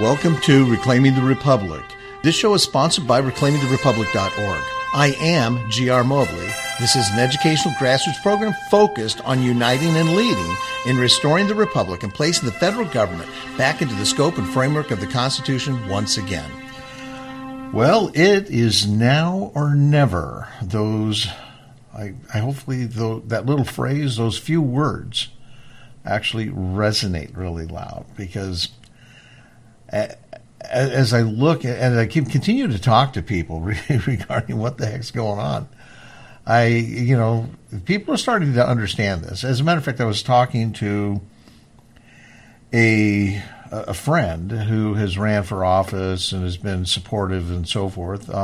Welcome to Reclaiming the Republic. This show is sponsored by reclaimingtherepublic.org. I am G.R. Mobley. This is an educational grassroots program focused on uniting and leading in restoring the Republic and placing the federal government back into the scope and framework of the Constitution once again. Well, it is now or never. Hopefully that little phrase, those few words, actually resonate really loud, because as I look and I continue to talk to people regarding what the heck's going on, people are starting to understand this. As a matter of fact, I was talking to a friend who has ran for office and has been supportive and so forth.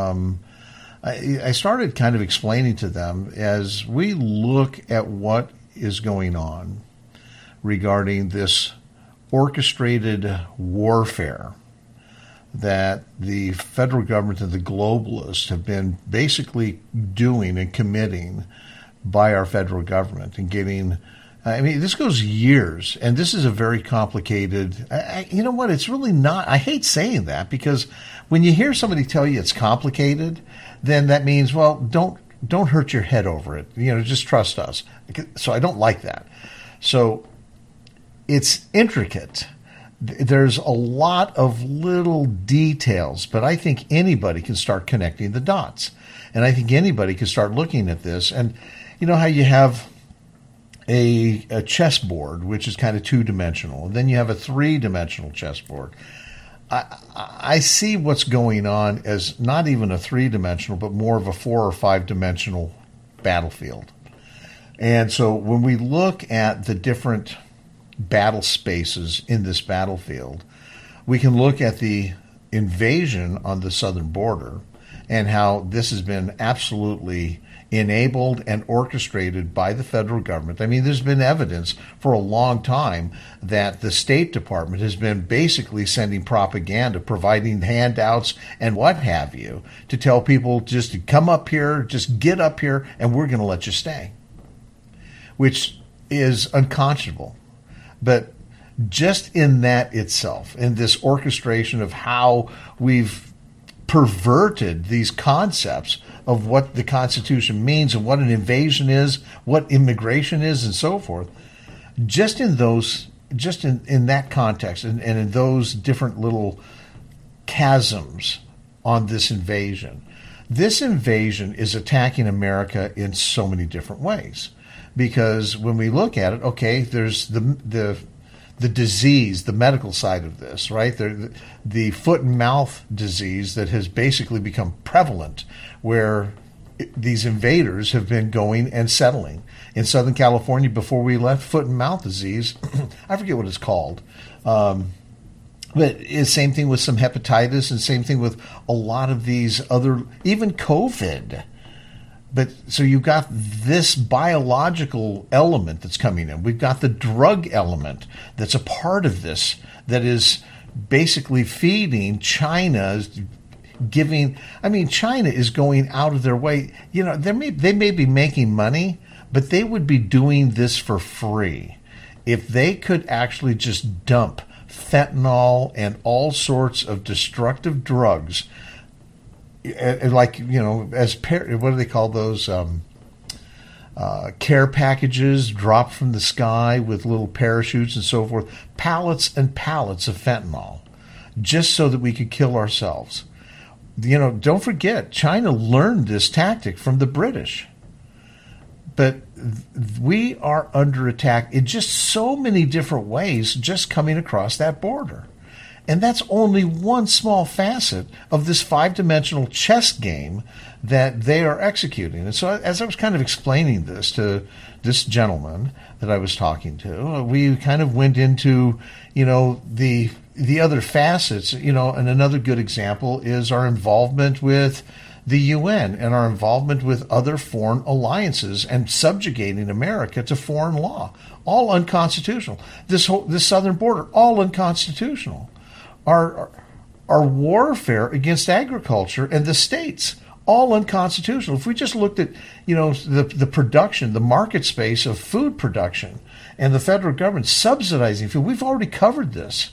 I started kind of explaining to them, as we look at what is going on regarding this orchestrated warfare that the federal government and the globalists have been basically doing and committing by our federal government and getting, this goes years, and this is a very complicated, you know what, it's really not, I hate saying that, because when you hear somebody tell you it's complicated, then that means, well, don't hurt your head over it, just trust us. So I don't like that. So it's intricate. There's a lot of little details, but I think anybody can start connecting the dots. And I think anybody can start looking at this. And you know how you have a chessboard, which is kind of two-dimensional, and then you have a three-dimensional chessboard. I see what's going on as not even a three-dimensional, but more of a 4 or 5-dimensional battlefield. And so when we look at the different battle spaces in this battlefield, we can look at the invasion on the southern border and how this has been absolutely enabled and orchestrated by the federal government. There's been evidence for a long time that the State Department has been basically sending propaganda, providing handouts and what have you, to tell people just to come up here, just get up here, and we're going to let you stay, which is unconscionable. But just in that itself, in this orchestration of how we've perverted these concepts of what the Constitution means and what an invasion is, what immigration is, and so forth, just in that context and in those different little chasms on this invasion is attacking America in so many different ways. Because when we look at it, okay, there's the disease, the medical side of this, right? The foot and mouth disease that has basically become prevalent, where these invaders have been going and settling. In Southern California, before we left, foot and mouth disease, I forget what it's called, but it's same thing with some hepatitis and same thing with a lot of these other, even COVID. But so you've got this biological element that's coming in. We've got the drug element that's a part of this, that is basically feeding China's giving. China is going out of their way. They may be making money, but they would be doing this for free if they could actually just dump fentanyl and all sorts of destructive drugs. What do they call those care packages dropped from the sky with little parachutes and so forth, pallets and pallets of fentanyl, just so that we could kill ourselves. Don't forget, China learned this tactic from the British. But we are under attack in just so many different ways just coming across that border. And that's only one small facet of this 5-dimensional chess game that they are executing. And so as I was kind of explaining this to this gentleman that I was talking to, we kind of went into, the other facets, and another good example is our involvement with the UN and our involvement with other foreign alliances and subjugating America to foreign law, all unconstitutional. This southern border, all unconstitutional. Our warfare against agriculture and the states, all unconstitutional. If we just looked at, the production, the market space of food production, and the federal government subsidizing food, we've already covered this.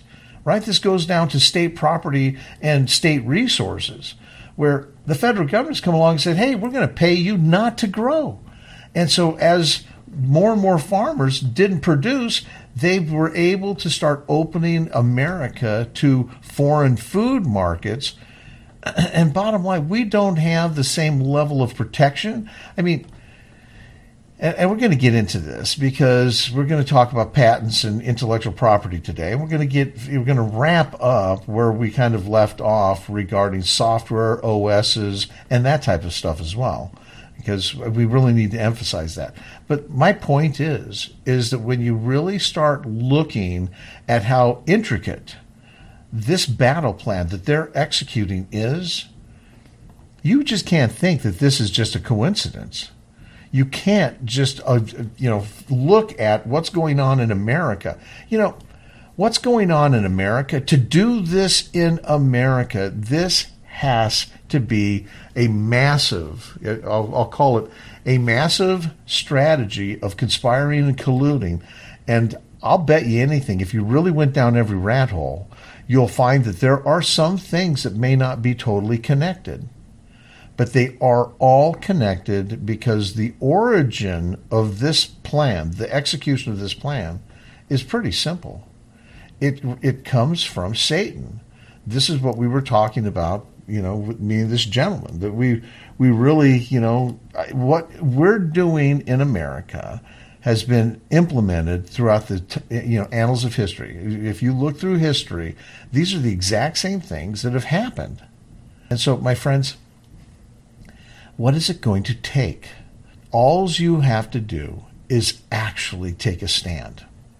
right? This goes down to state property and state resources, where the federal government's come along and said, hey, we're going to pay you not to grow. And so as more and more farmers didn't produce, they were able to start opening America to foreign food markets. And bottom line, we don't have the same level of protection. I mean, and we're going to get into this because we're going to talk about patents and intellectual property today. And we're going to wrap up where we kind of left off regarding software, OSs, and that type of stuff as well, because we really need to emphasize that. But my point is that when you really start looking at how intricate this battle plan that they're executing is, you just can't think that this is just a coincidence. You can't just, look at what's going on in America. What's going on in America? To do this in America, this has to be a massive, I'll call it a massive strategy of conspiring and colluding. And I'll bet you anything, if you really went down every rat hole, you'll find that there are some things that may not be totally connected. But they are all connected because the origin of this plan, the execution of this plan, is pretty simple. It comes from Satan. This is what we were talking about, with me and this gentleman, that we really, what we're doing in America has been implemented throughout the annals of history. If you look through history, these are the exact same things that have happened. And so, my friends, what is it going to take? All you have to do is actually take a stand.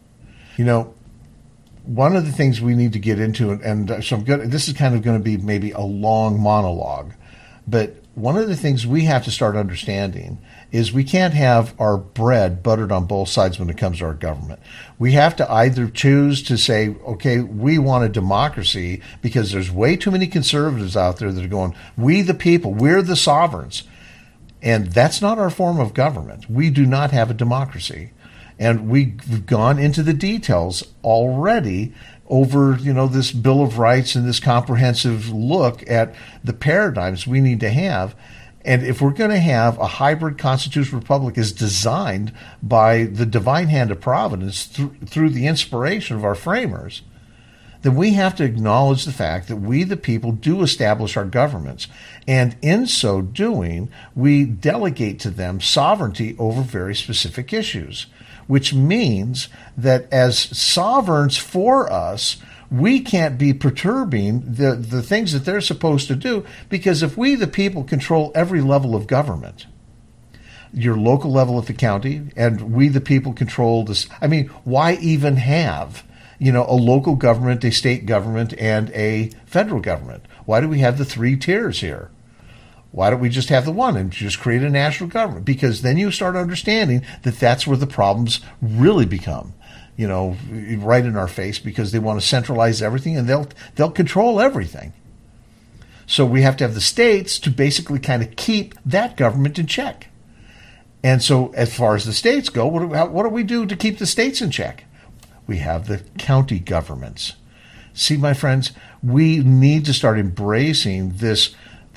One of the things we need to get into, and so this is kind of going to be maybe a long monologue, but one of the things we have to start understanding is we can't have our bread buttered on both sides when it comes to our government. We have to either choose to say, okay, we want a democracy, because there's way too many conservatives out there that are going, we the people, we're the sovereigns. And that's not our form of government. We do not have a democracy. And we've gone into the details already over, this Bill of Rights and this comprehensive look at the paradigms we need to have. And if we're going to have a hybrid constitutional republic as designed by the divine hand of providence through the inspiration of our framers, then we have to acknowledge the fact that we, the people, do establish our governments. And in so doing, we delegate to them sovereignty over very specific issues, which means that as sovereigns for us, we can't be perturbing the things that they're supposed to do, because if we, the people, control every level of government, your local level at the county, and we, the people, control this, why even have a local government, a state government, and a federal government? Why do we have the three tiers here? Why don't we just have the one and just create a national government? Because then you start understanding that that's where the problems really become, right in our face, because they want to centralize everything and they'll control everything. So we have to have the states to basically kind of keep that government in check. And so as far as the states go, what do we do to keep the states in check? We have the county governments. See, my friends, we need to start embracing this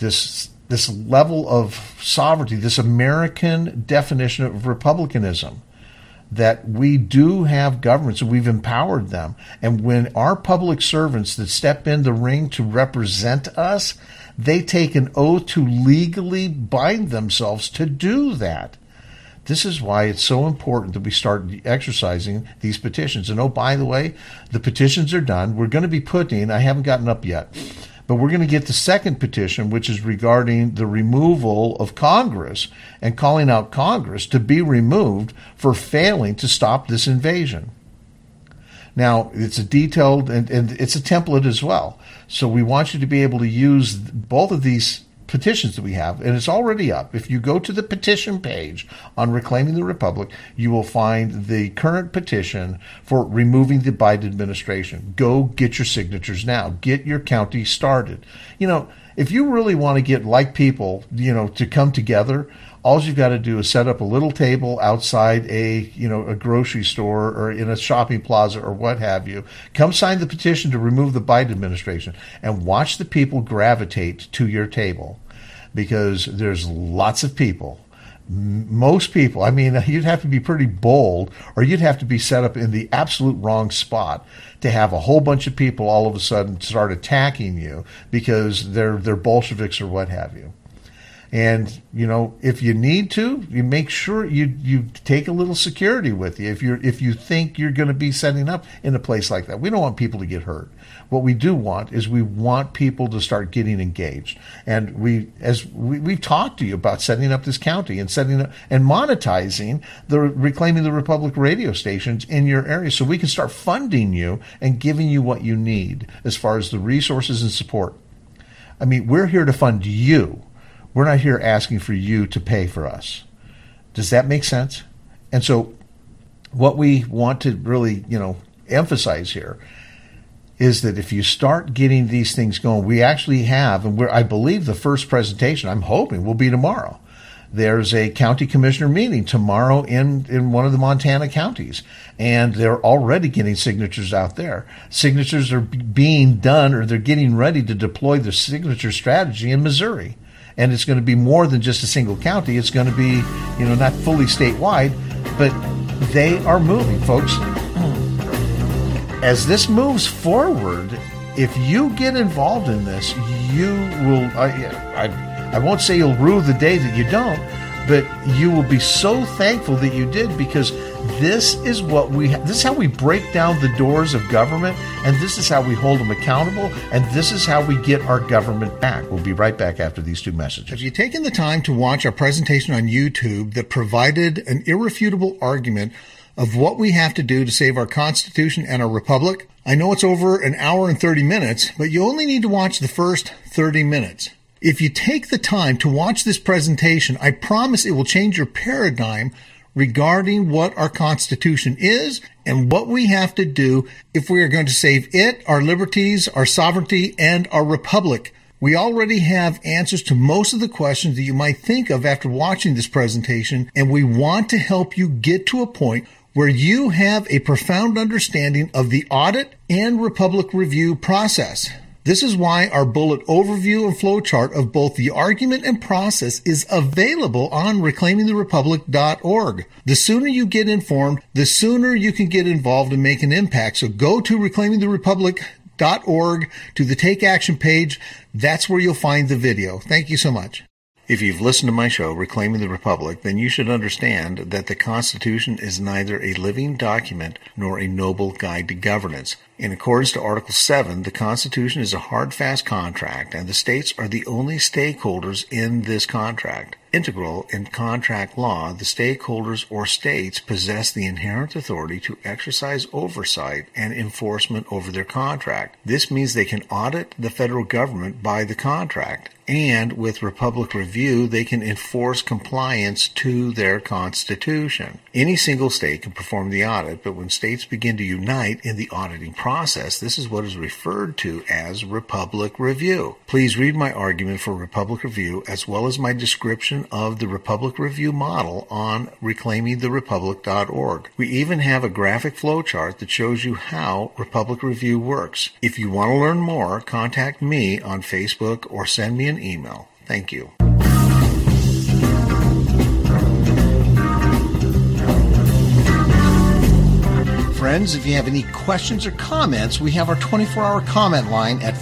level of sovereignty, this American definition of republicanism, that we do have governments and we've empowered them. And when our public servants that step in the ring to represent us, they take an oath to legally bind themselves to do that. This is why it's so important that we start exercising these petitions. And by the way, the petitions are done. We're going to be putting, I haven't gotten up yet, but we're going to get the second petition, which is regarding the removal of Congress and calling out Congress to be removed for failing to stop this invasion. Now, it's a detailed and it's a template as well. So we want you to be able to use both of these petitions that we have, and it's already up. If you go to the petition page on Reclaiming the Republic, you will find the current petition for removing the Biden administration. Go get your signatures now. Get your county started. If you really want to get like people, to come together, all you've got to do is set up a little table outside a grocery store or in a shopping plaza or what have you. Come sign the petition to remove the Biden administration and watch the people gravitate to your table, because there's lots of people. Most people, you'd have to be pretty bold, or you'd have to be set up in the absolute wrong spot to have a whole bunch of people all of a sudden start attacking you because they're Bolsheviks or what have you. And, if you need to, you make sure you take a little security with you if you think you're going to be setting up in a place like that. We don't want people to get hurt. What we do want is we want people to start getting engaged. And we've talked to you about setting up this county and setting up and monetizing the Reclaiming the Republic radio stations in your area, so we can start funding you and giving you what you need as far as the resources and support. We're here to fund you. We're not here asking for you to pay for us. Does that make sense? And so what we want to really, emphasize here is that if you start getting these things going, we actually have, and I believe the first presentation, I'm hoping, will be tomorrow. There's a county commissioner meeting tomorrow in one of the Montana counties, and they're already getting signatures out there. Signatures are being done, or they're getting ready to deploy the signature strategy in Missouri. And it's going to be more than just a single county. It's going to be, not fully statewide, but they are moving, folks. As this moves forward, if you get involved in this, you will, I won't say you'll rue the day that you don't, but you will be so thankful that you did, because this is this is how we break down the doors of government, and this is how we hold them accountable, and this is how we get our government back. We'll be right back after these two messages. Have you taken the time to watch our presentation on YouTube that provided an irrefutable argument of what we have to do to save our Constitution and our Republic? I know it's over an hour and 30 minutes, but you only need to watch the first 30 minutes. If you take the time to watch this presentation, I promise it will change your paradigm regarding what our Constitution is and what we have to do if we are going to save it, our liberties, our sovereignty, and our republic. We already have answers to most of the questions that you might think of after watching this presentation, and we want to help you get to a point where you have a profound understanding of the audit and republic review process. This is why our bullet overview and flowchart of both the argument and process is available on reclaimingtherepublic.org. The sooner you get informed, the sooner you can get involved and make an impact. So go to reclaimingtherepublic.org to the Take Action page. That's where you'll find the video. Thank you so much. If you've listened to my show, Reclaiming the Republic, then you should understand that the Constitution is neither a living document nor a noble guide to governance. In accordance to Article 7, the Constitution is a hard, fast contract, and the states are the only stakeholders in this contract. Integral in contract law, the stakeholders or states possess the inherent authority to exercise oversight and enforcement over their contract. This means they can audit the federal government by the contract, and with Republic Review, they can enforce compliance to their Constitution. Any single state can perform the audit, but when states begin to unite in the auditing process, this is what is referred to as Republic Review. Please read my argument for Republic Review as well as my description of the Republic Review model on reclaimingtherepublic.org. We even have a graphic flowchart that shows you how Republic Review works. If you want to learn more, contact me on Facebook or send me an email. Thank you. Friends, if you have any questions or comments, we have our 24-hour comment line at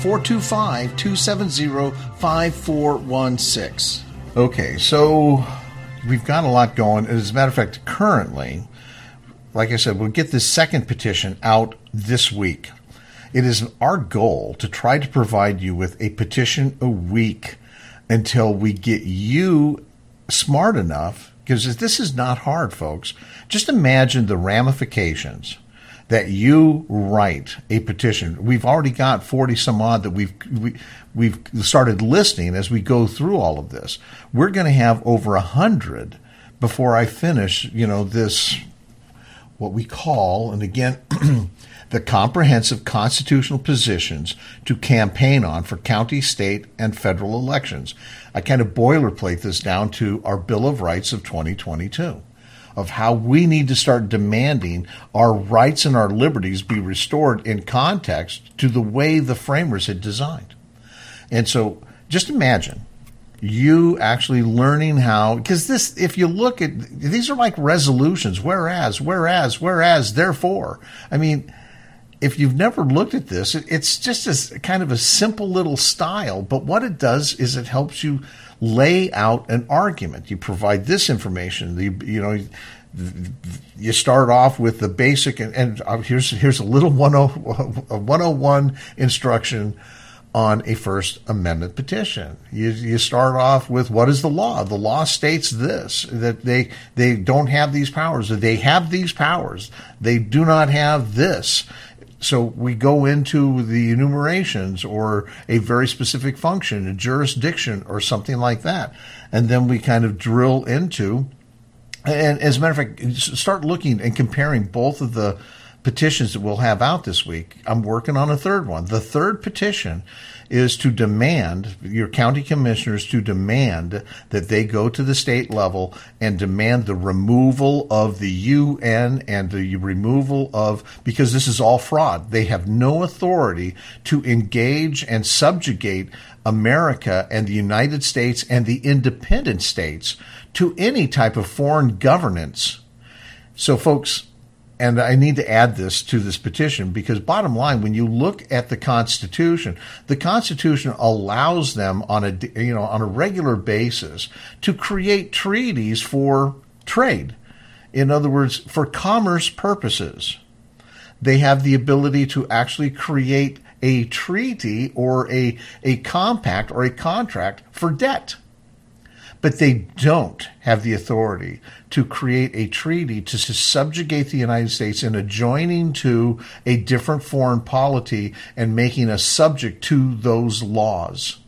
425-270-5416. Okay, so we've got a lot going. As a matter of fact, currently, like I said, we'll get this second petition out this week. It is our goal to try to provide you with a petition a week until we get you smart enough, because this is not hard, folks. Just imagine the ramifications that you write a petition. We've already got 40 some odd that we've started listing as we go through all of this. We're going to have over 100 before I finish, this, what we call, and again, the comprehensive constitutional positions to campaign on for county, state, and federal elections. I kind of boilerplate this down to our Bill of Rights of 2022, of how we need to start demanding our rights and our liberties be restored in context to the way the framers had designed. And so just imagine you actually learning how, because this, if you look at, these are like resolutions, whereas, therefore. I mean, if you've never looked at this, it's just a kind of a simple little style, but what it does is it helps you lay out an argument. You provide this information. You start off with the basic, and here's a little 101 instruction on a First Amendment petition. You start off with, what is the law? The law states this, that they don't have these powers, that they have these powers. They do not have this. So we go into the enumerations or a very specific function, a jurisdiction or something like that. And then we kind of drill into, and as a matter of fact, start looking and comparing both of the petitions that we'll have out this week. I'm working on a third one. The third petition is to demand, your county commissioners to demand that they go to the state level and demand the removal of the UN and the removal of, because this is all fraud. They have no authority to engage and subjugate America and the United States and the independent states to any type of foreign governance. So folks, and I need to add this to this petition, because bottom line, when you look at the Constitution allows them on a regular basis to create treaties for trade. In other words, for commerce purposes. They have the ability to actually create a treaty or a compact or a contract for debt. But they don't have the authority to create a treaty to subjugate the United States in adjoining to a different foreign polity and making us subject to those laws.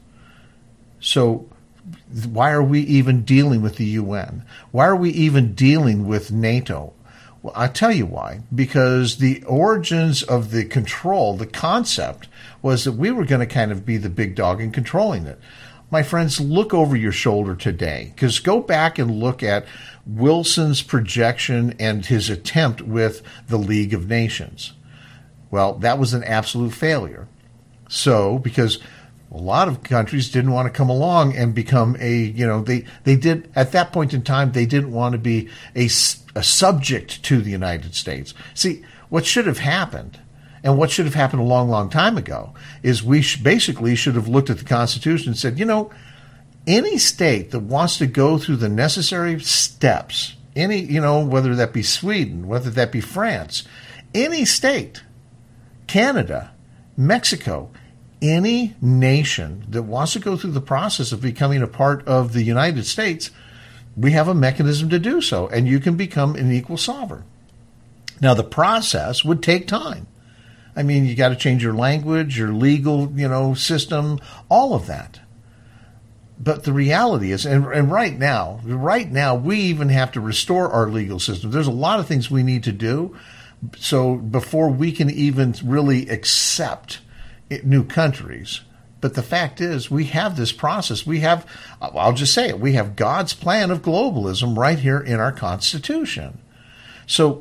So why are we even dealing with the UN? Why are we even dealing with NATO? Well, I'll tell you why. Because the origins of the control, the concept, was that we were going to kind of be the big dog in controlling it. My friends, look over your shoulder today, because go back and look at Wilson's projection and his attempt with the League of Nations. Well, that was an absolute failure. So, because a lot of countries didn't want to come along and become they did, at that point in time, they didn't want to be a subject to the United States. See, what should have happened, and what should have happened a long, long time ago, is we basically should have looked at the Constitution and said, any state that wants to go through the necessary steps, whether that be Sweden, whether that be France, any state, Canada, Mexico, any nation that wants to go through the process of becoming a part of the United States, we have a mechanism to do so, and you can become an equal sovereign. Now, the process would take time. I mean, you got to change your language, your legal, system, all of that. But the reality is, and right now, we even have to restore our legal system. There's a lot of things we need to do. So before we can even really accept new countries. But the fact is, we have this process. I'll just say it, we have God's plan of globalism right here in our Constitution. So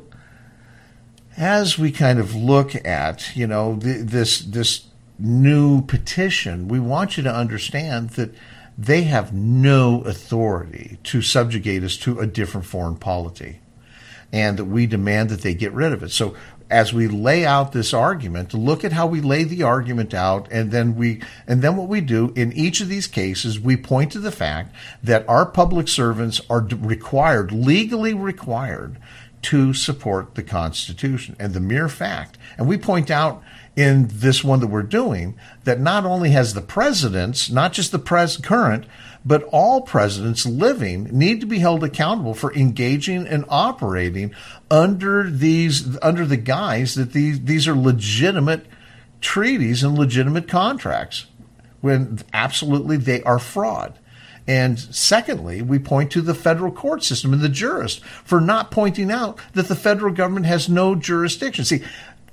as we kind of look at, this new petition, we want you to understand that they have no authority to subjugate us to a different foreign polity, and that we demand that they get rid of it. So as we lay out this argument, look at how we lay the argument out, and then what we do in each of these cases, we point to the fact that our public servants are legally required to support the Constitution. And the mere fact, and we point out in this one that we're doing, that not only has the presidents, not just the current, but all presidents living need to be held accountable for engaging and operating under the guise that these are legitimate treaties and legitimate contracts, when absolutely they are fraud. And secondly, we point to the federal court system and the jurist for not pointing out that the federal government has no jurisdiction. See,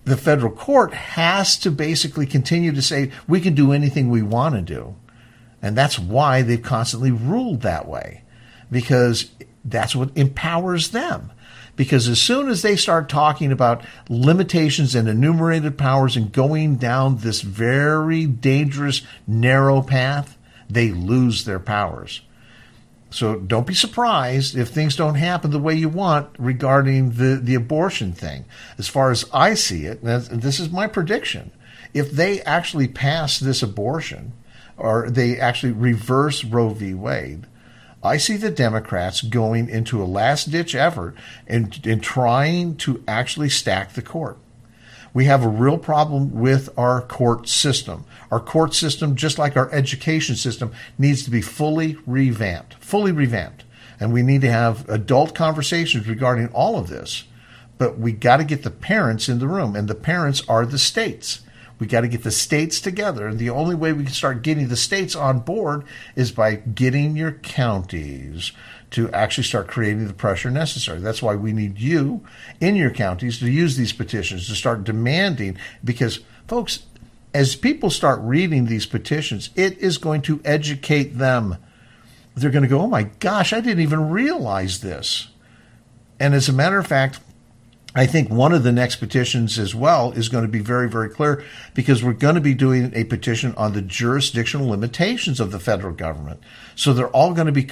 the federal court has to basically continue to say we can do anything we want to do. And that's why they've constantly ruled that way, because that's what empowers them. Because as soon as they start talking about limitations and enumerated powers and going down this very dangerous, narrow path, they lose their powers. So don't be surprised if things don't happen the way you want regarding the abortion thing. As far as I see it, and this is my prediction, if they actually pass this abortion or they actually reverse Roe v. Wade, I see the Democrats going into a last-ditch effort in trying to actually stack the court. We have a real problem with our court system. Our court system, just like our education system, needs to be fully revamped. And we need to have adult conversations regarding all of this. But we got to get the parents in the room, and the parents are the states. We got to get the states together, and the only way we can start getting the states on board is by getting your counties to actually start creating the pressure necessary. That's why we need you in your counties to use these petitions, to start demanding, because, folks, as people start reading these petitions, it is going to educate them. They're going to go, oh my gosh, I didn't even realize this. And as a matter of fact, I think one of the next petitions as well is going to be very, very clear, because we're going to be doing a petition on the jurisdictional limitations of the federal government. So they're all going to be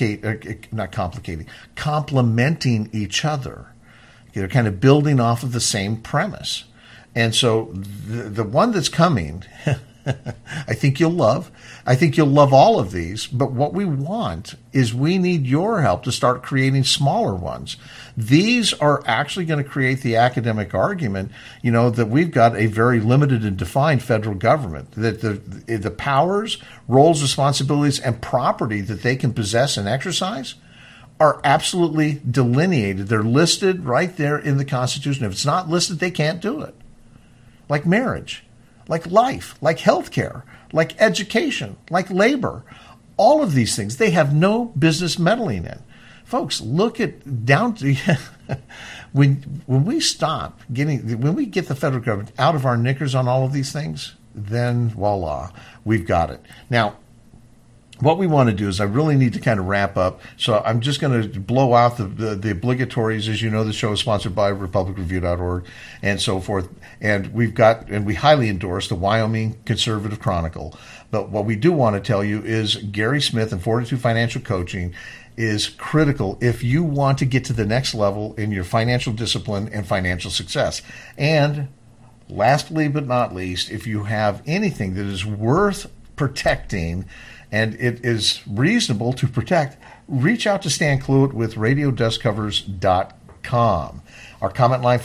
complementing each other. They're kind of building off of the same premise. And so the one that's coming, I think you'll love. I think you'll love all of these. But what we want is we need your help to start creating smaller ones. These are actually going to create the academic argument, that we've got a very limited and defined federal government, that the powers, roles, responsibilities, and property that they can possess and exercise are absolutely delineated. They're listed right there in the Constitution. If it's not listed, they can't do it. Like marriage, like life, like healthcare, like education, like labor. All of these things, they have no business meddling in. Folks, look at down to when we get the federal government out of our knickers on all of these things, then voila, we've got it. Now, what we want to do is I really need to kind of wrap up. So I'm just going to blow out the obligatories. As you know, the show is sponsored by RepublicReview.org and so forth. And we highly endorse the Wyoming Conservative Chronicle. But what we do want to tell you is Gary Smith and Fortitude Financial Coaching is critical if you want to get to the next level in your financial discipline and financial success. And lastly but not least, if you have anything that is worth protecting and it is reasonable to protect, reach out to Stan Cluett with RadioDeskCovers.com. Our comment line,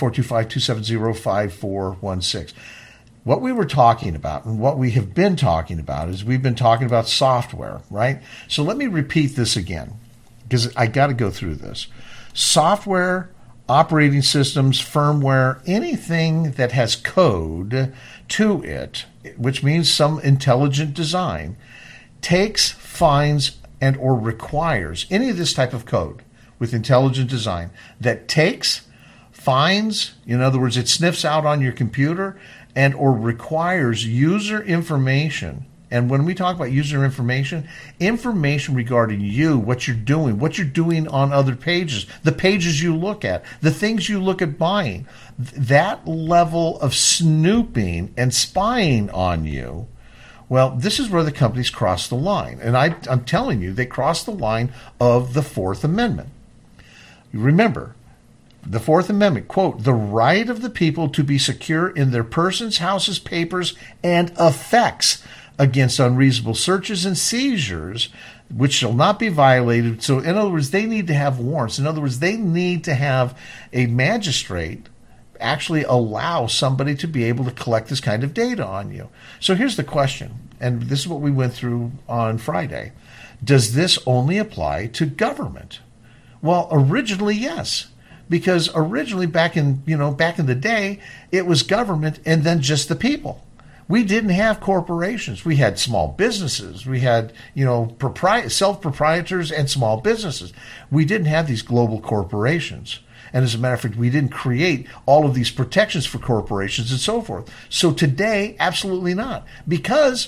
425-270-5416. What we were talking about and what we have been talking about is we've been talking about software, right? So let me repeat this again, because I got to go through this. Software, operating systems, firmware, anything that has code to it, which means some intelligent design, takes, finds, and or requires any of this type of code with intelligent design that takes, finds, in other words, it sniffs out on your computer, and or requires user information. And when we talk about user information regarding you, what you're doing on other pages, the pages you look at, the things you look at buying, that level of snooping and spying on you. Well, this is where the companies cross the line. And I'm telling you, they cross the line of the Fourth Amendment. Remember, the Fourth Amendment, quote, the right of the people to be secure in their persons, houses, papers, and effects against unreasonable searches and seizures, which shall not be violated. So, in other words, they need to have warrants. In other words, they need to have a magistrate actually allow somebody to be able to collect this kind of data on you. So here's the question, and this is what we went through on Friday. Does this only apply to government? Well, originally, yes. Because originally, back in the day, it was government and then just the people. We didn't have corporations. We had small businesses. We had, self-proprietors and small businesses. We didn't have these global corporations. And as a matter of fact, we didn't create all of these protections for corporations and so forth. So today, absolutely not. Because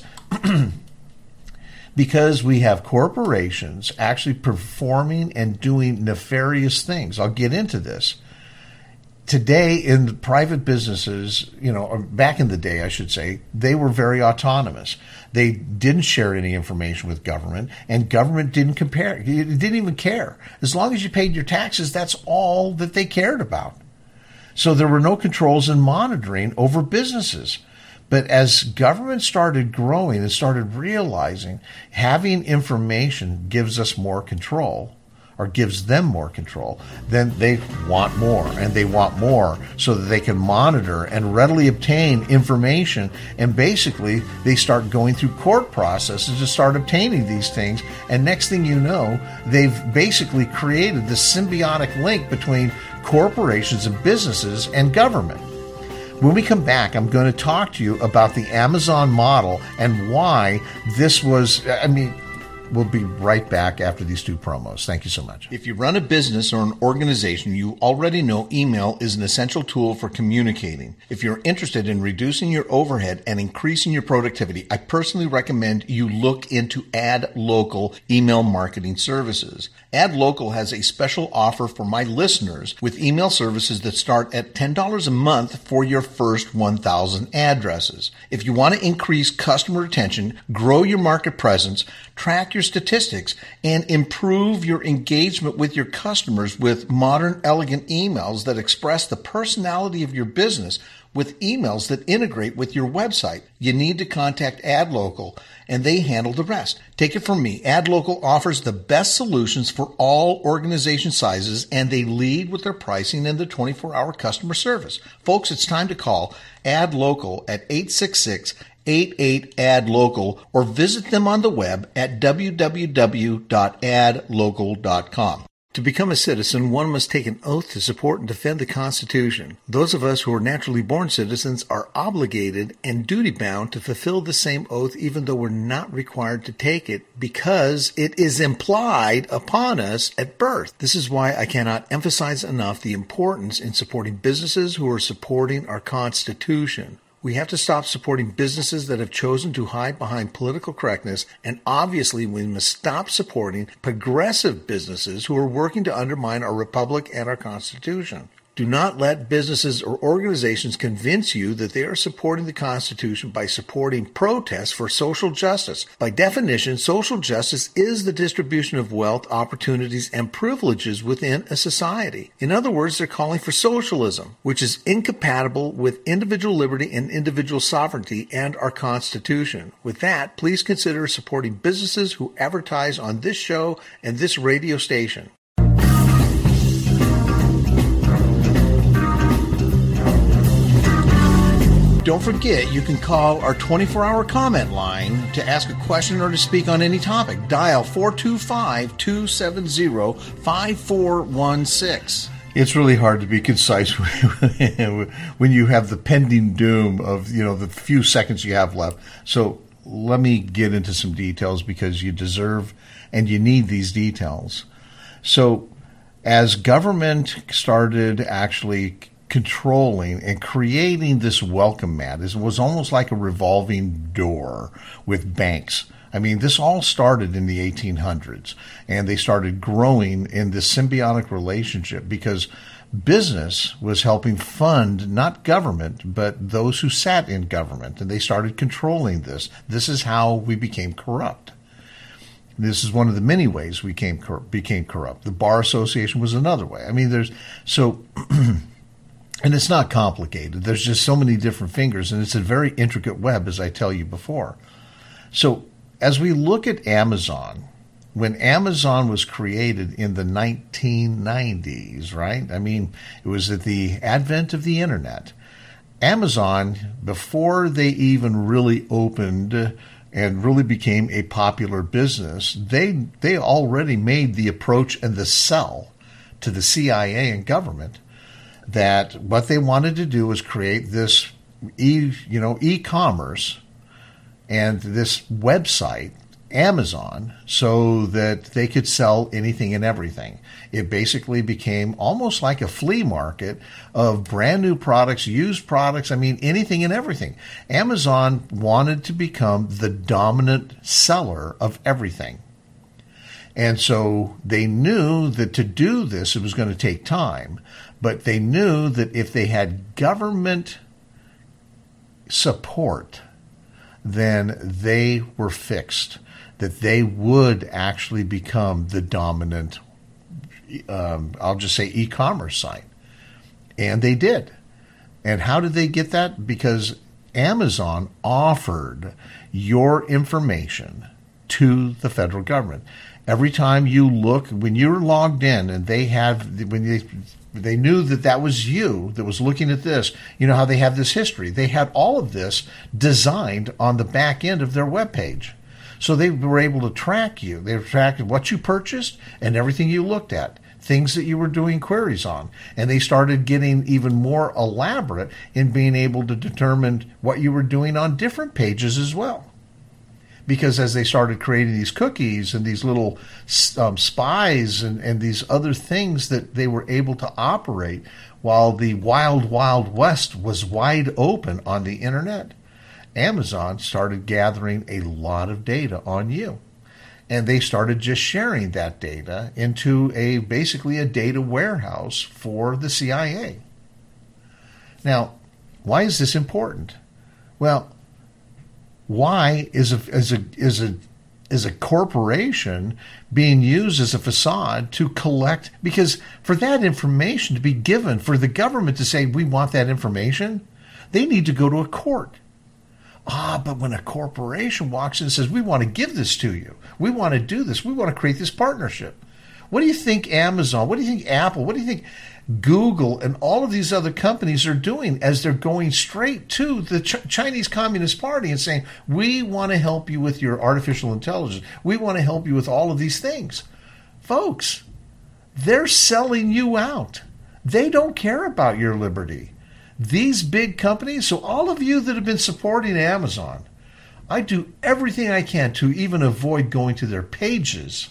we have corporations actually performing and doing nefarious things. I'll get into this. Today, in the private businesses, or back in the day, I should say, they were very autonomous. They didn't share any information with government, and government didn't compare. It didn't even care. As long as you paid your taxes, that's all that they cared about. So there were no controls and monitoring over businesses. But as government started growing and started realizing having information gives us more control, or gives them more control, then they want more, and they want more so that they can monitor and readily obtain information. And basically, they start going through court processes to start obtaining these things. And next thing you know, they've basically created this symbiotic link between corporations and businesses and government. When we come back, I'm going to talk to you about the Amazon model and why this was, we'll be right back after these two promos. Thank you so much. If you run a business or an organization, you already know email is an essential tool for communicating. If you're interested in reducing your overhead and increasing your productivity, I personally recommend you look into AdLocal email marketing services. AdLocal has a special offer for my listeners with email services that start at $10 a month for your first 1,000 addresses. If you want to increase customer retention, grow your market presence, track your statistics, and improve your engagement with your customers with modern, elegant emails that express the personality of your business with emails that integrate with your website, you need to contact AdLocal, and they handle the rest. Take it from me. AdLocal offers the best solutions for all organization sizes, and they lead with their pricing and the 24-hour customer service. Folks, it's time to call AdLocal at 866-88-ADLOCAL or visit them on the web at www.adlocal.com. To become a citizen, one must take an oath to support and defend the Constitution. Those of us who are naturally born citizens are obligated and duty-bound to fulfill the same oath even though we're not required to take it because it is implied upon us at birth. This is why I cannot emphasize enough the importance in supporting businesses who are supporting our Constitution. We have to stop supporting businesses that have chosen to hide behind political correctness, and obviously we must stop supporting progressive businesses who are working to undermine our republic and our Constitution. Do not let businesses or organizations convince you that they are supporting the Constitution by supporting protests for social justice. By definition, social justice is the distribution of wealth, opportunities, and privileges within a society. In other words, they're calling for socialism, which is incompatible with individual liberty and individual sovereignty and our Constitution. With that, please consider supporting businesses who advertise on this show and this radio station. Don't forget, you can call our 24-hour comment line to ask a question or to speak on any topic. Dial 425-270-5416. It's really hard to be concise when you have the pending doom of, the few seconds you have left. So let me get into some details because you deserve and you need these details. So as government started actually controlling and creating this welcome mat, it was almost like a revolving door with banks. I mean, this all started in the 1800s, and they started growing in this symbiotic relationship because business was helping fund not government, but those who sat in government, and they started controlling this. This is how we became corrupt. This is one of the many ways we became corrupt. The Bar Association was another way. I mean, and it's not complicated. There's just so many different fingers, and it's a very intricate web, as I tell you before. So as we look at Amazon, when Amazon was created in the 1990s, right? I mean, it was at the advent of the internet. Amazon, before they even really opened and really became a popular business, they already made the approach and the sell to the CIA and government that what they wanted to do was create this e-commerce and this website Amazon so that they could sell anything and everything. It basically became almost like a flea market of brand new products, used products, anything and everything. Amazon wanted to become the dominant seller of everything. And so they knew that to do this, it was going to take time. But they knew that if they had government support, then they were fixed, that they would actually become the dominant, I'll just say, e-commerce site. And they did. And how did they get that? Because Amazon offered your information to the federal government. Every time you look, when you're logged in and they knew that was you that was looking at this, you know how they have this history. They had all of this designed on the back end of their webpage. So they were able to track you. They tracked what you purchased and everything you looked at, things that you were doing queries on. And they started getting even more elaborate in being able to determine what you were doing on different pages as well. Because as they started creating these cookies and these little spies and these other things that they were able to operate while the wild, wild west was wide open on the internet, Amazon started gathering a lot of data on you. And they started just sharing that data into basically a data warehouse for the CIA. Now, why is this important? Well, why is a corporation being used as a facade to collect? Because for that information to be given, for the government to say, we want that information, they need to go to a court. But when a corporation walks in and says, we want to give this to you, we want to do this, we want to create this partnership. What do you think Amazon, what do you think Apple, what do you think Google and all of these other companies are doing as they're going straight to the Chinese Communist Party and saying, we want to help you with your artificial intelligence. We want to help you with all of these things. Folks, they're selling you out. They don't care about your liberty. These big companies, so all of you that have been supporting Amazon, I do everything I can to even avoid going to their pages.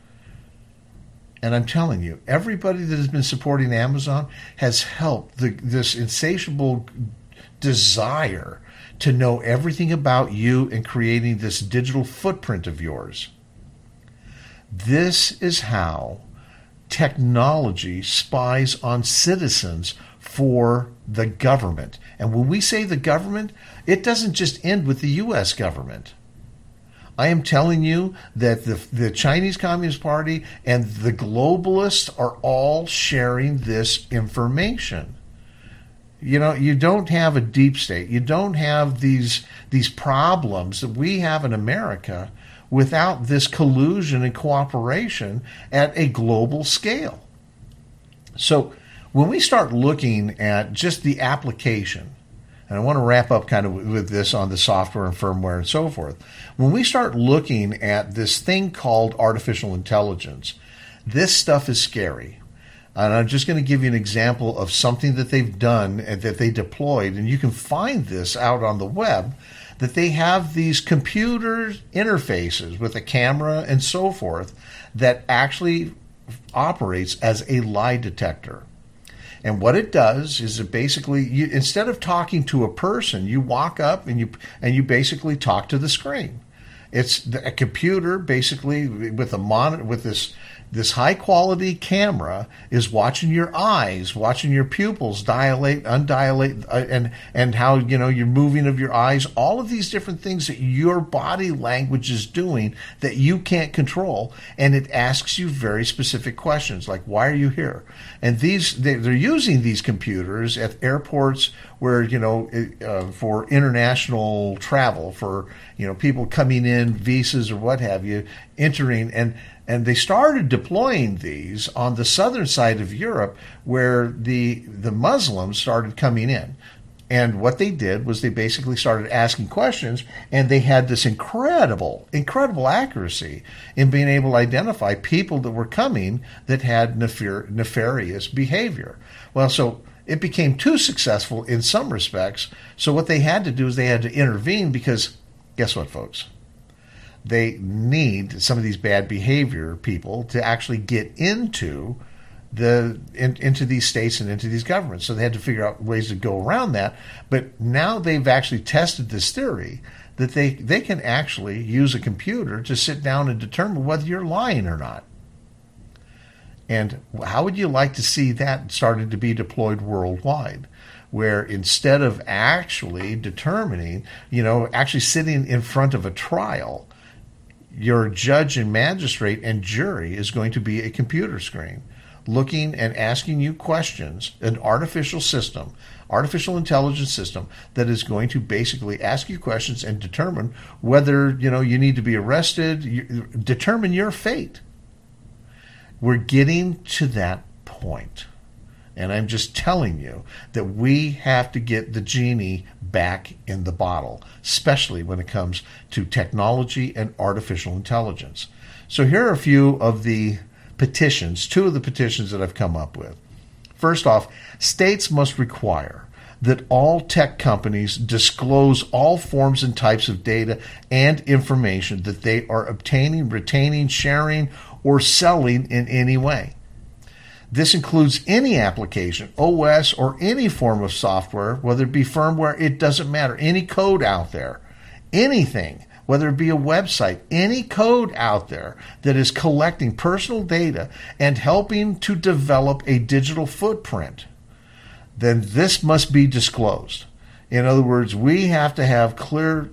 And I'm telling you, everybody that has been supporting Amazon has helped this insatiable desire to know everything about you and creating this digital footprint of yours. This is how technology spies on citizens for the government. And when we say the government, it doesn't just end with the U.S. government. I am telling you that the Chinese Communist Party and the globalists are all sharing this information. You know, you don't have a deep state. You don't have these problems that we have in America without this collusion and cooperation at a global scale. So when we start looking at just the application, and I want to wrap up kind of with this on the software and firmware and so forth. When we start looking at this thing called artificial intelligence, this stuff is scary. And I'm just going to give you an example of something that they've done and that they deployed. And you can find this out on the web, that they have these computer interfaces with a camera and so forth that actually operates as a lie detector. And what it does is it basically, instead of talking to a person, you walk up and you basically talk to the screen. It's a computer basically with a monitor, with this high quality camera is watching your eyes, watching your pupils dilate, undilate, and how you're moving of your eyes, all of these different things that your body language is doing that you can't control, and it asks you very specific questions like, why are you here? And they're using these computers at airports where for international travel, for people coming in, visas or what have you, entering. And they started deploying these on the southern side of Europe where the Muslims started coming in. And what they did was they basically started asking questions, and they had this incredible accuracy in being able to identify people that were coming that had nefarious behavior. Well, so it became too successful in some respects. So what they had to do is they had to intervene because guess what, folks? they need some of these bad behavior people to actually get into into these states and into these governments. So they had to figure out ways to go around that. But now they've actually tested this theory that they can actually use a computer to sit down and determine whether you're lying or not. And how would you like to see that starting to be deployed worldwide? Where instead of actually determining, actually sitting in front of a trial, your judge and magistrate and jury is going to be a computer screen looking and asking you questions, an artificial intelligence system that is going to basically ask you questions and determine whether, you need to be arrested, determine your fate. We're getting to that point. And I'm just telling you that we have to get the genie back in the bottle, especially when it comes to technology and artificial intelligence. So here are a few of the petitions, two of the petitions that I've come up with. First off, states must require that all tech companies disclose all forms and types of data and information that they are obtaining, retaining, sharing, or selling in any way. This includes any application, OS, or any form of software, whether it be firmware, it doesn't matter. Any code out there, anything, whether it be a website, any code out there that is collecting personal data and helping to develop a digital footprint, then this must be disclosed. In other words, we have to have clear,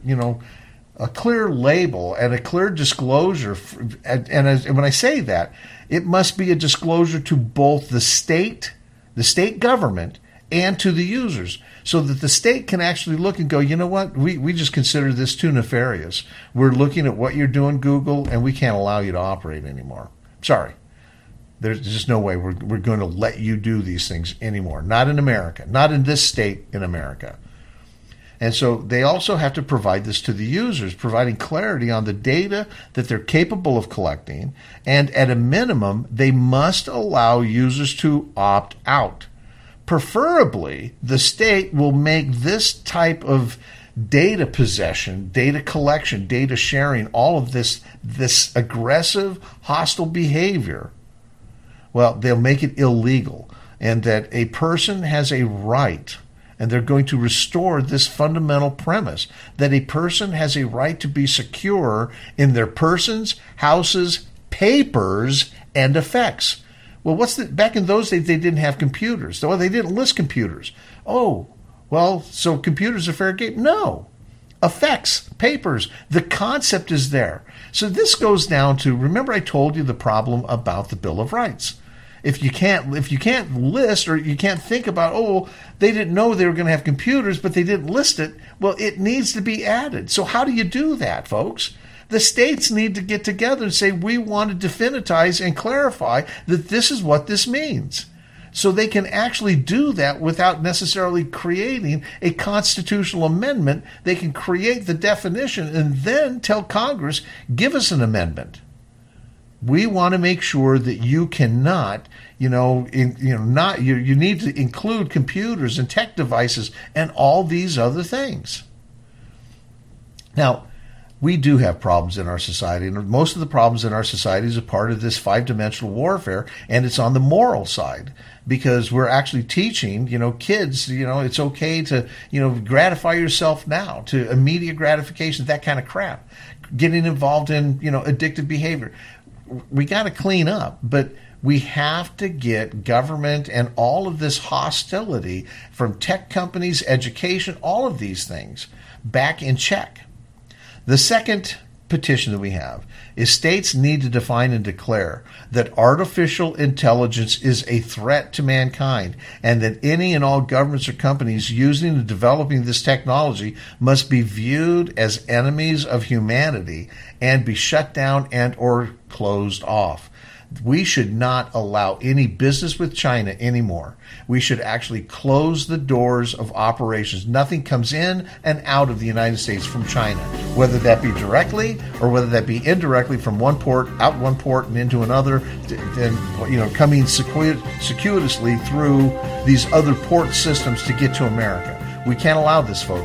a clear label and a clear disclosure. And when I say that, it must be a disclosure to both the state government, and to the users, so that the state can actually look and go, you know what, we just consider this too nefarious. We're looking at what you're doing, Google, and we can't allow you to operate anymore. Sorry. There's just no way we're going to let you do these things anymore. Not in America. Not in this state in America. And so they also have to provide this to the users, providing clarity on the data that they're capable of collecting. And at a minimum, they must allow users to opt out. Preferably, the state will make this type of data possession, data collection, data sharing, all of this aggressive, hostile behavior, well, they'll make it illegal. And that a person has a right, and they're going to restore this fundamental premise, that a person has a right to be secure in their persons, houses, papers, and effects. Well, back in those days, they didn't have computers. Well, they didn't list computers. Oh, well, so computers are fair game? No. Effects, papers, the concept is there. So this goes down to, remember I told you the problem about the Bill of Rights. If you can't list, or you can't think about, they didn't know they were going to have computers, but they didn't list it, well, it needs to be added. So how do you do that, folks? The states need to get together and say, we want to definitize and clarify that this is what this means. So they can actually do that without necessarily creating a constitutional amendment. They can create the definition and then tell Congress, give us an amendment. We want to make sure that you cannot, you need to include computers and tech devices and all these other things. Now, we do have problems in our society, and most of the problems in our society is a part of this five-dimensional warfare, and it's on the moral side, because we're actually teaching, kids, it's okay to, gratify yourself now, to immediate gratification, that kind of crap, getting involved in, addictive behavior. We got to clean up, but we have to get government and all of this hostility from tech companies, education, all of these things back in check. The second petition that we have is states need to define and declare that artificial intelligence is a threat to mankind, and that any and all governments or companies using and developing this technology must be viewed as enemies of humanity and be shut down and or closed off. We should not allow any business with China anymore. We should actually close the doors of operations. Nothing comes in and out of the United States from China, whether that be directly or whether that be indirectly from one port, out one port and into another, then coming circuitously through these other port systems to get to America. We can't allow this, folks.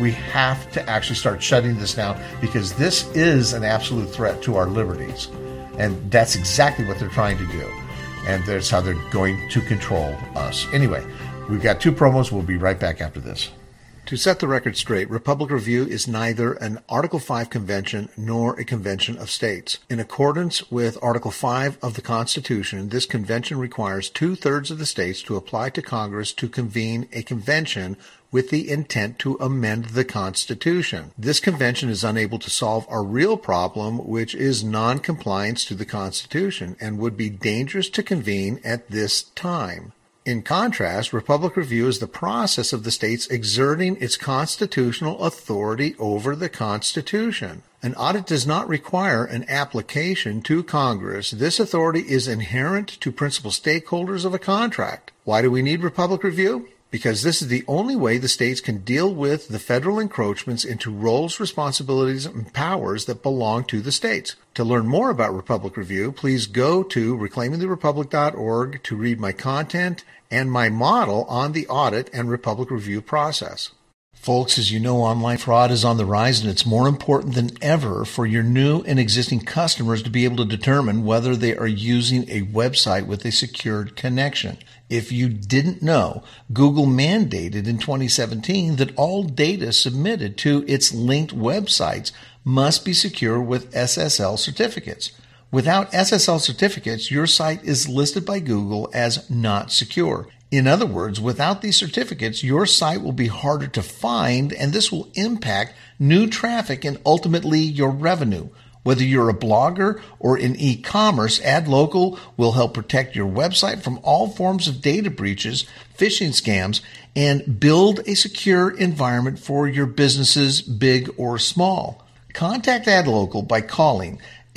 We have to actually start shutting this down because this is an absolute threat to our liberties. And that's exactly what they're trying to do. And that's how they're going to control us. Anyway, we've got 2 promos. We'll be right back after this. To set the record straight, Republic Review is neither an Article 5 convention nor a convention of states. In accordance with Article 5 of the Constitution, this convention requires 2/3 of the states to apply to Congress to convene a convention with the intent to amend the Constitution. This convention is unable to solve our real problem, which is non-compliance to the Constitution, and would be dangerous to convene at this time. In contrast, Republic Review is the process of the states exerting its constitutional authority over the Constitution. An audit does not require an application to Congress. This authority is inherent to principal stakeholders of a contract. Why do we need Republic Review? Because this is the only way the states can deal with the federal encroachments into roles, responsibilities, and powers that belong to the states. To learn more about Republic Review, please go to reclaimingtherepublic.org to read my content and my model on the audit and Republic Review process. Folks, as you know, online fraud is on the rise, and it's more important than ever for your new and existing customers to be able to determine whether they are using a website with a secured connection. If you didn't know, Google mandated in 2017 that all data submitted to its linked websites must be secure with SSL certificates. Without SSL certificates, your site is listed by Google as not secure. In other words, without these certificates, your site will be harder to find, and this will impact new traffic and ultimately your revenue. Whether you're a blogger or in e-commerce, AdLocal will help protect your website from all forms of data breaches, phishing scams, and build a secure environment for your businesses, big or small. Contact AdLocal by calling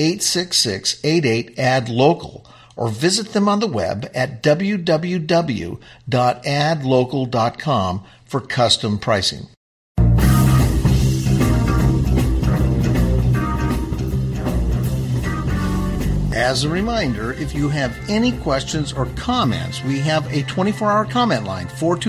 866-88-ADLOCAL or visit them on the web at www.adlocal.com for custom pricing. As a reminder, if you have any questions or comments, we have a 24-hour comment line,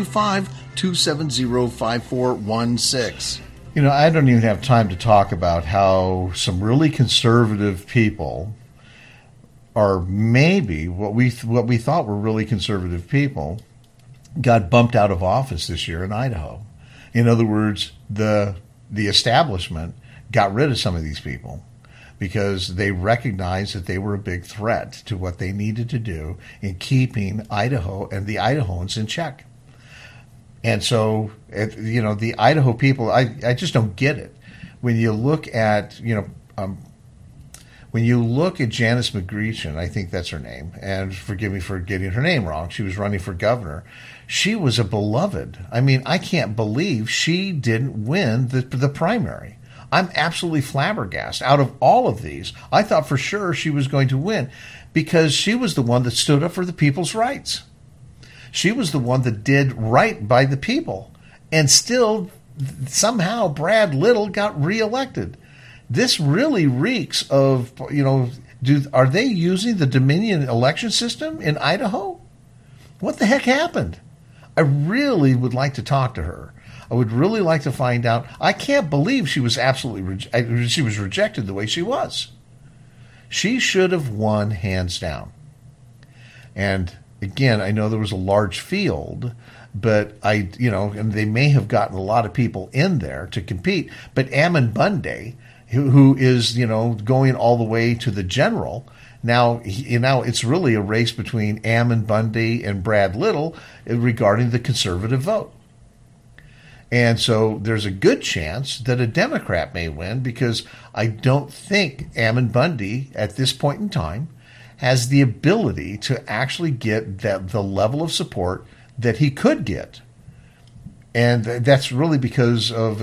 425-270-5416. You know, I don't even have time to talk about how some really conservative people, or maybe what we thought were really conservative people, got bumped out of office this year in Idaho. In other words, the establishment got rid of some of these people because they recognized that they were a big threat to what they needed to do in keeping Idaho and the Idahoans in check. And so, you know, the Idaho people, I just don't get it. When you look at, when you look at Janice McGreechin, I think that's her name, and forgive me for getting her name wrong, she was running for governor. She was a beloved. I mean, I can't believe she didn't win the primary. I'm absolutely flabbergasted. Out of all of these, I thought for sure she was going to win because she was the one that stood up for the people's rights. She was the one that did right by the people. And still, somehow, Brad Little got reelected. This really reeks of, are they using the Dominion election system in Idaho? What the heck happened? I really would like to talk to her. I would really like to find out. I can't believe she was she was rejected the way she was. She should have won hands down. And again, I know there was a large field, but and they may have gotten a lot of people in there to compete. But Ammon Bundy, who is, going all the way to the general, now it's really a race between Ammon Bundy and Brad Little regarding the conservative vote. And so there's a good chance that a Democrat may win because I don't think Ammon Bundy at this point in time has the ability to actually get the level of support that he could get. And that's really because of,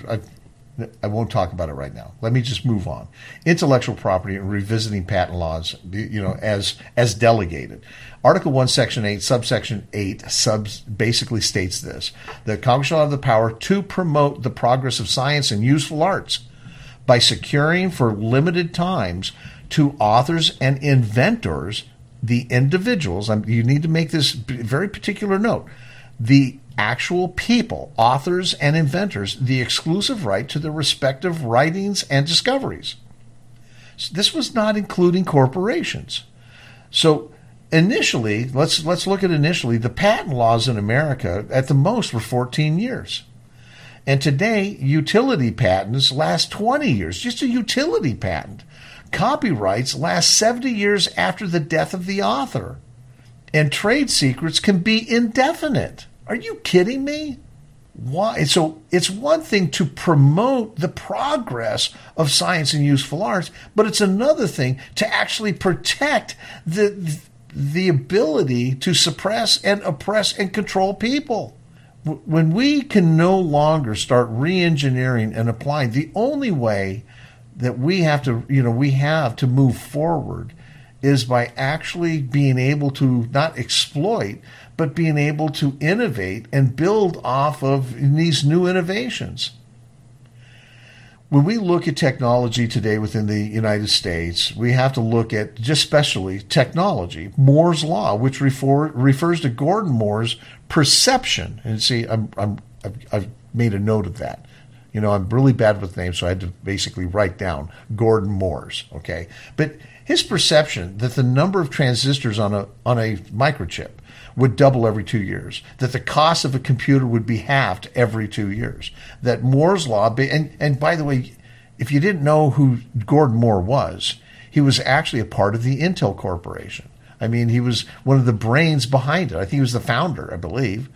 I won't talk about it right now. Let me just move on. Intellectual property and revisiting patent laws, as delegated. Article 1, Section 8, subsection 8 basically states this. The Congress shall have the power to promote the progress of science and useful arts by securing for limited times to authors and inventors, the individuals, you need to make this very particular note, the actual people, authors and inventors, the exclusive right to their respective writings and discoveries. So this was not including corporations. So initially, let's look at initially, the patent laws in America at the most were 14 years. And today, utility patents last 20 years, just a utility patent. Copyrights last 70 years after the death of the author. And trade secrets can be indefinite. Are you kidding me? Why? So it's one thing to promote the progress of science and useful arts, but it's another thing to actually protect the ability to suppress and oppress and control people. When we can no longer start re-engineering and applying, the only way that we have to move forward is by actually being able to not exploit, but being able to innovate and build off of these new innovations. When we look at technology today within the United States, we have to look at just especially technology, Moore's Law, which refers to Gordon Moore's perception. And see, I've made a note of that. You know, I'm really bad with names, so I had to basically write down Gordon Moore's, okay? But his perception that the number of transistors on a microchip would double every 2 years, that the cost of a computer would be halved every 2 years, that Moore's Law, and by the way, if you didn't know who Gordon Moore was, he was actually a part of the Intel Corporation. I mean, he was one of the brains behind it. I think he was the founder, I believe.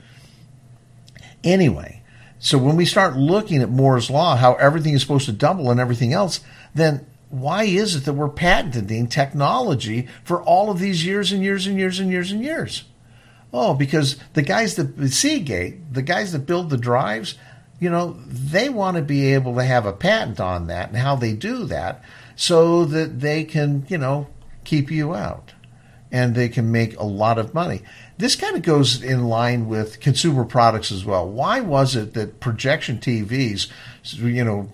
Anyway, so when we start looking at Moore's Law, how everything is supposed to double and everything else, then why is it that we're patenting technology for all of these years and years and years and years and years? Oh, because the guys that Seagate, the guys that build the drives, you know, they want to be able to have a patent on that and how they do that so that they can, you know, keep you out and they can make a lot of money. This kind of goes in line with consumer products as well. Why was it that projection TVs, you know,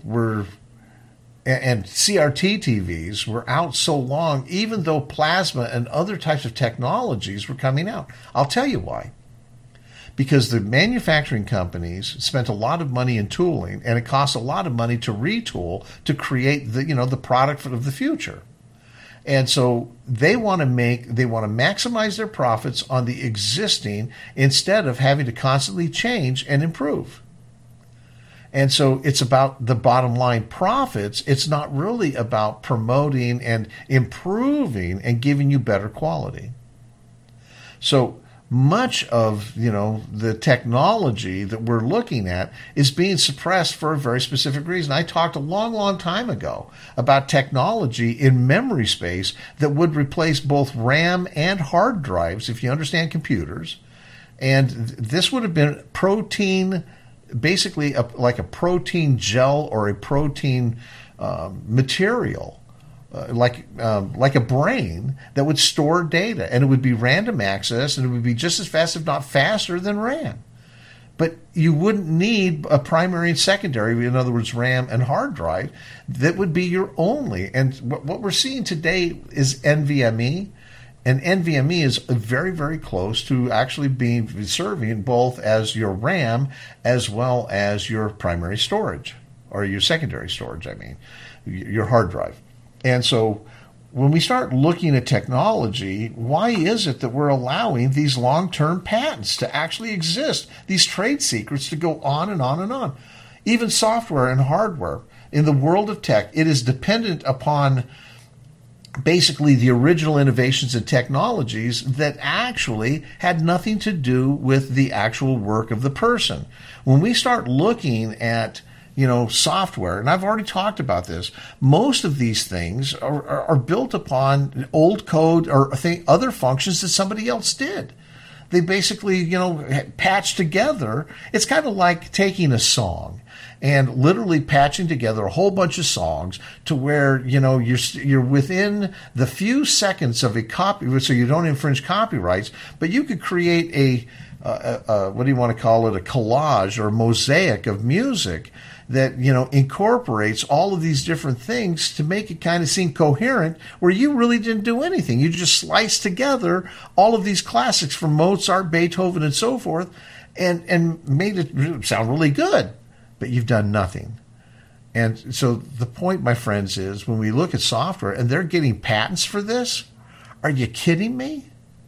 and CRT TVs were out so long, even though plasma and other types of technologies were coming out? I'll tell you why. Because the manufacturing companies spent a lot of money in tooling, and it costs a lot of money to retool to create the product of the future. And so they want to maximize their profits on the existing instead of having to constantly change and improve. And so it's about the bottom line profits. It's not really about promoting and improving and giving you better quality. So much of, the technology that we're looking at is being suppressed for a very specific reason. I talked a long, long time ago about technology in memory space that would replace both RAM and hard drives, if you understand computers. And this would have been protein, basically like a protein gel or a protein material. Like a brain that would store data, and it would be random access, and it would be just as fast, if not faster, than RAM. But you wouldn't need a primary and secondary, in other words, RAM and hard drive, that would be your only. And what we're seeing today is NVMe, and NVMe is very, very close to actually being serving both as your RAM as well as your primary storage, or your secondary storage, your hard drive. And so when we start looking at technology, why is it that we're allowing these long-term patents to actually exist, these trade secrets to go on and on and on? Even software and hardware. In the world of tech, it is dependent upon basically the original innovations and technologies that actually had nothing to do with the actual work of the person. When we start looking at software, and I've already talked about this, most of these things are built upon old code or other functions that somebody else did. They basically, patch together. It's kind of like taking a song and literally patching together a whole bunch of songs to where, you're within the few seconds of a copy, so you don't infringe copyrights, but you could create a what do you want to call it, a collage or a mosaic of music that, incorporates all of these different things to make it kind of seem coherent, where you really didn't do anything. You just sliced together all of these classics from Mozart, Beethoven, and so forth, and made it sound really good, but you've done nothing. And so the point, my friends, is when we look at software and they're getting patents for this, are you kidding me?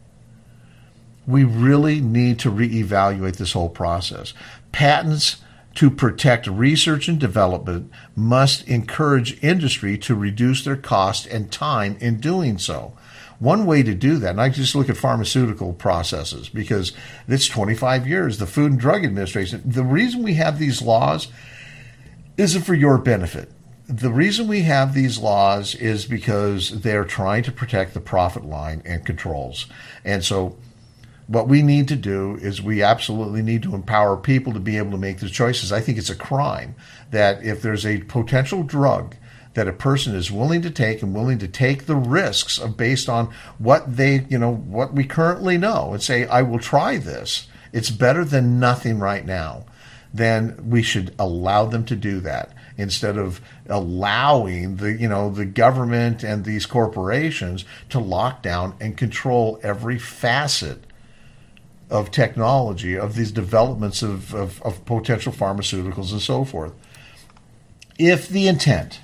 We really need to reevaluate this whole process. Patents to protect research and development must encourage industry to reduce their cost and time in doing so. One way to do that, and I just look at pharmaceutical processes because it's 25 years, the Food and Drug Administration. The reason we have these laws isn't for your benefit. The reason we have these laws is because they're trying to protect the profit line and controls. And so what we need to do is we absolutely need to empower people to be able to make the choices. I think it's a crime that if there's a potential drug that a person is willing to take and willing to take the risks of based on what what we currently know and say, I will try this. It's better than nothing right now. Then we should allow them to do that instead of allowing the government and these corporations to lock down and control every facet of technology, of these developments of potential pharmaceuticals and so forth. If the intent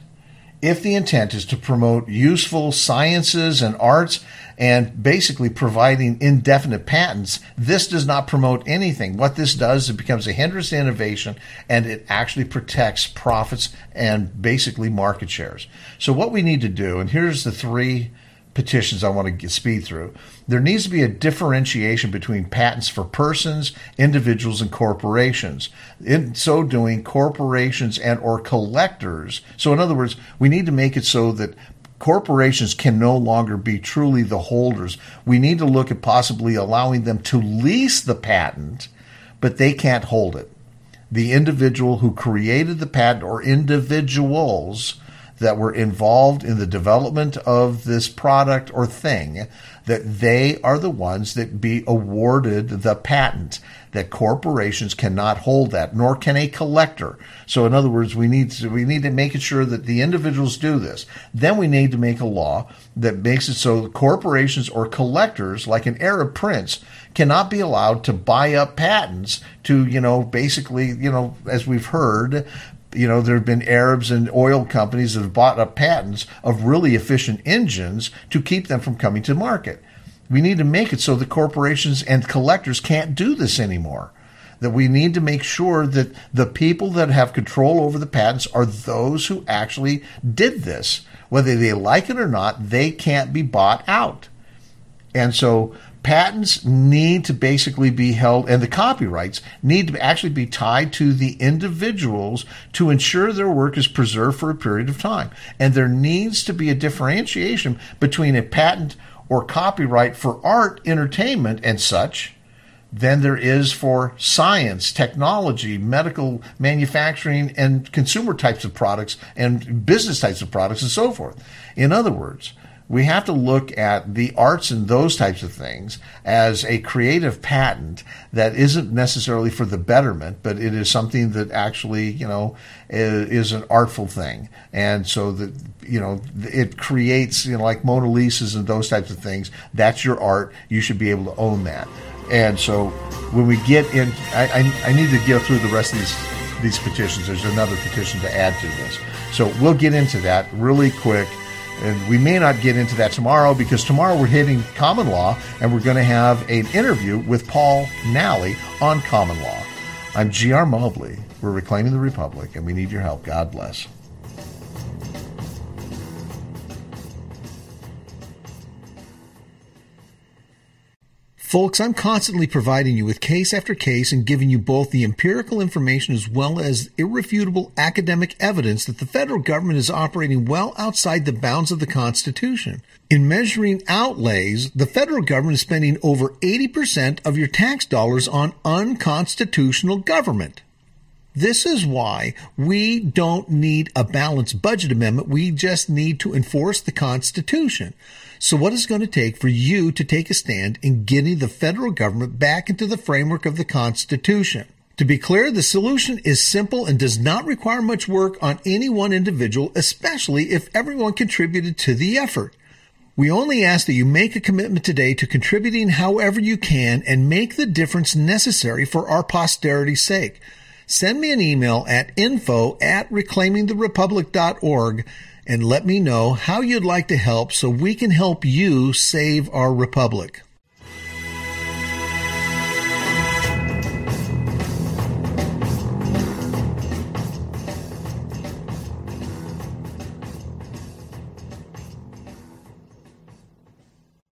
is to promote useful sciences and arts and basically providing indefinite patents, this does not promote anything. What this does is it becomes a hindrance to innovation, and it actually protects profits and basically market shares. So what we need to do, and here's the 3 petitions I want to speed through. There needs to be a differentiation between patents for persons, individuals, and corporations. In so doing, corporations and or collectors. So in other words, we need to make it so that corporations can no longer be truly the holders. We need to look at possibly allowing them to lease the patent, but they can't hold it. The individual who created the patent or individuals that were involved in the development of this product or thing, that they are the ones that be awarded the patent, that corporations cannot hold that, nor can a collector. So in other words, we need to make sure that the individuals do this. Then we need to make a law that makes it so corporations or collectors, like an Arab prince, cannot be allowed to buy up patents to, basically, as we've heard, there have been Arabs and oil companies that have bought up patents of really efficient engines to keep them from coming to market. We need to make it so the corporations and collectors can't do this anymore. That we need to make sure that the people that have control over the patents are those who actually did this. Whether they like it or not, they can't be bought out. And so patents need to basically be held, and the copyrights need to actually be tied to the individuals to ensure their work is preserved for a period of time. And there needs to be a differentiation between a patent or copyright for art, entertainment, and such than there is for science, technology, medical, manufacturing, and consumer types of products and business types of products and so forth. In other words, we have to look at the arts and those types of things as a creative patent that isn't necessarily for the betterment, but it is something that actually, is an artful thing. And so that, it creates, like Mona Lisa's and those types of things. That's your art. You should be able to own that. And so when we get in, I need to get through the rest of these petitions. There's another petition to add to this. So we'll get into that really quick. And we may not get into that tomorrow because tomorrow we're hitting common law and we're going to have an interview with Paul Nally on common law. I'm G.R. Mobley. We're reclaiming the Republic and we need your help. God bless. Folks, I'm constantly providing you with case after case and giving you both the empirical information as well as irrefutable academic evidence that the federal government is operating well outside the bounds of the Constitution. In measuring outlays, the federal government is spending over 80% of your tax dollars on unconstitutional government. This is why we don't need a balanced budget amendment. We just need to enforce the Constitution. So what is it going to take for you to take a stand in getting the federal government back into the framework of the Constitution? To be clear, the solution is simple and does not require much work on any one individual, especially if everyone contributed to the effort. We only ask that you make a commitment today to contributing however you can and make the difference necessary for our posterity's sake. Send me an email at info@reclaimingtherepublic.org and let me know how you'd like to help so we can help you save our republic.